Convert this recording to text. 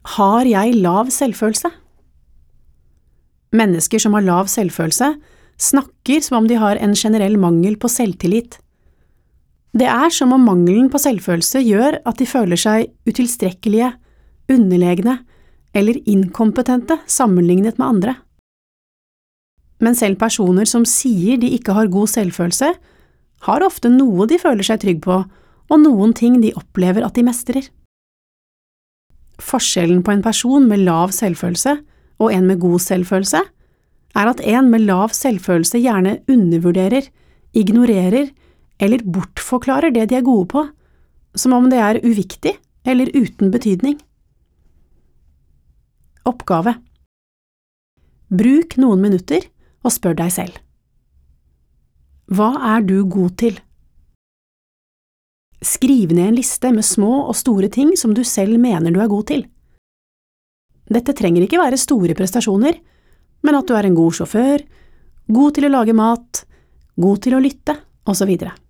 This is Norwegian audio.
Har jeg lav selvfølelse? Mennesker som har lav selvfølelse snakker som om de har en generell mangel på selvtillit. Det er som om mangelen på selvfølelse gjør at de føler seg utilstrekkelige, underlegne eller inkompetente sammenlignet med andre. Men selv personer som sier de ikke har god selvfølelse, har ofte noe de føler seg trygg på, og noen ting de opplever at de mestrer. Forskjellen på en person med lav selvfølelse og en med god selvfølelse er at en med lav selvfølelse gjerne undervurderer, ignorerer eller bortforklarer det de er gode på, som om det er uviktig eller uten betydning. Oppgave: Bruk noen minutter og spør deg selv. Hva er du god til? Skriv ned en liste med små og store ting som du selv mener du er god til. Dette trenger ikke være store prestasjoner, men at du er en god sjåfør, god til å lage mat, god til å lytte, og så videre.